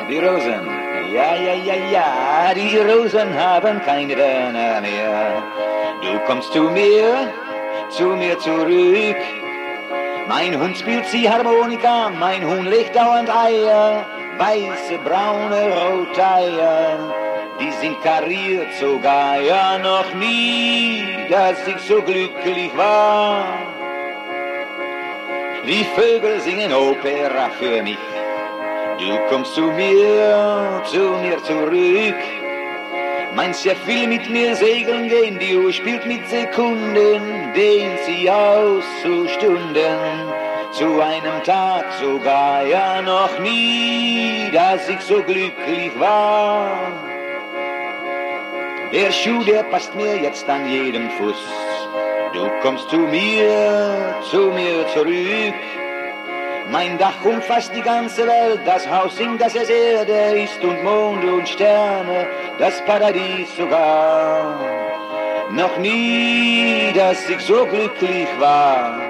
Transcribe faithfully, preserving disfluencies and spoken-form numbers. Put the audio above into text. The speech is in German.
die Rosen, ja, ja, ja, ja, die Rosen haben keine Bänder mehr. Du kommst zu mir, zu mir zurück. Mein Hund spielt sie Harmonika, mein Huhn legt dauernd Eier, weiße, braune, rote Eier, die sind kariert sogar, ja noch nie, dass ich so glücklich war. Die Vögel singen Opera für mich, du kommst zu mir, zu mir zurück. Mein Chef will mit mir segeln gehen, die Uhr spielt mit Sekunden, dehnt sie aus zu Stunden, zu einem Tag sogar, ja noch nie, dass ich so glücklich war. Der Schuh, der passt mir jetzt an jedem Fuß, du kommst zu mir, zu mir zurück. Mein Dach umfasst die ganze Welt, das Haus singt, dass es Erde ist und Mond und Sterne, das Paradies sogar. Noch nie, dass ich so glücklich war.